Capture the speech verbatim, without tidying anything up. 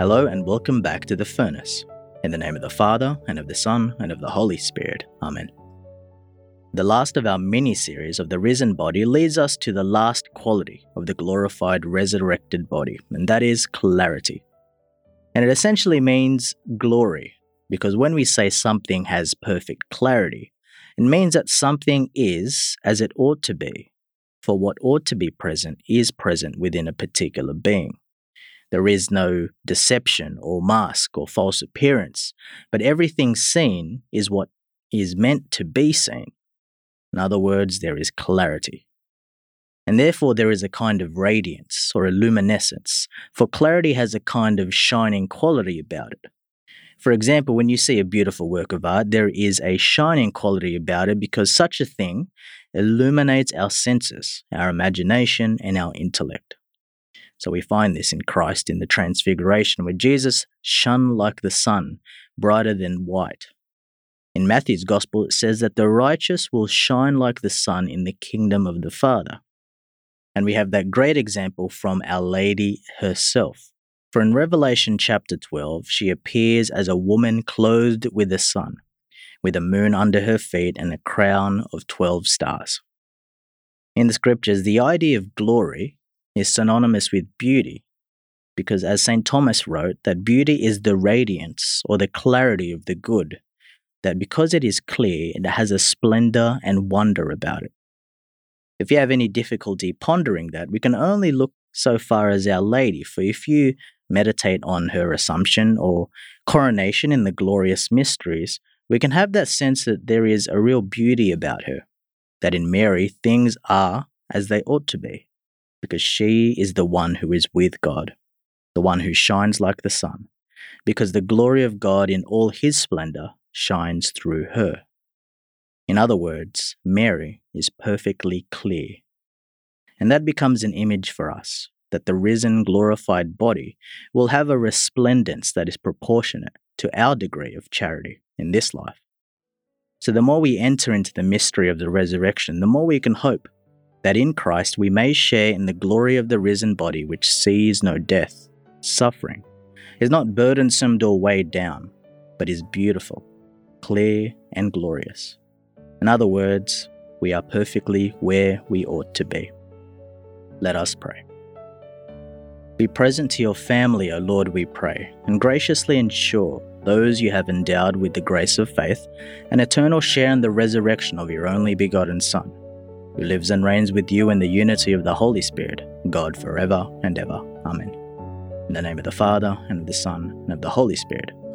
Hello and welcome back to The Furnace. In the name of the Father, and of the Son, and of the Holy Spirit. Amen. The last of our mini-series of the risen body leads us to the last quality of the glorified resurrected body, and that is clarity. And it essentially means glory, because when we say something has perfect clarity, it means that something is as it ought to be, for what ought to be present is present within a particular being. There is no deception or mask or false appearance, but everything seen is what is meant to be seen. In other words, there is clarity. And therefore there is a kind of radiance or a luminescence, for clarity has a kind of shining quality about it. For example, when you see a beautiful work of art, there is a shining quality about it because such a thing illuminates our senses, our imagination, and our intellect. So we find this in Christ in the Transfiguration, where Jesus shone like the sun, brighter than white. In Matthew's Gospel, it says that the righteous will shine like the sun in the kingdom of the Father. And we have that great example from Our Lady herself. For in Revelation chapter twelve, she appears as a woman clothed with the sun, with a moon under her feet and a crown of twelve stars. In the scriptures, the idea of glory is synonymous with beauty, because as Saint Thomas wrote, that beauty is the radiance or the clarity of the good, that because it is clear, it has a splendor and wonder about it. If you have any difficulty pondering that, we can only look so far as Our Lady, for if you meditate on her Assumption or coronation in the glorious mysteries, we can have that sense that there is a real beauty about her, that in Mary things are as they ought to be, because she is the one who is with God, the one who shines like the sun, because the glory of God in all his splendor shines through her. In other words, Mary is perfectly clear. And that becomes an image for us, that the risen, glorified body will have a resplendence that is proportionate to our degree of charity in this life. So the more we enter into the mystery of the resurrection, the more we can hope that in Christ we may share in the glory of the risen body which sees no death, suffering, is not burdensome or weighed down, but is beautiful, clear, and glorious. In other words, we are perfectly where we ought to be. Let us pray. Be present to your family, O Lord, we pray, and graciously ensure those you have endowed with the grace of faith an eternal share in the resurrection of your only begotten Son, who lives and reigns with you in the unity of the Holy Spirit, God forever and ever. Amen. In the name of the Father, and of the Son, and of the Holy Spirit.